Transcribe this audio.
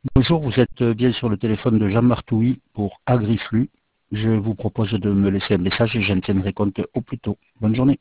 Bonjour, vous êtes bien sur le téléphone de Jean Martouilly pour Agriflux. Je vous propose de me laisser un message et j'en tiendrai compte au plus tôt. Bonne journée.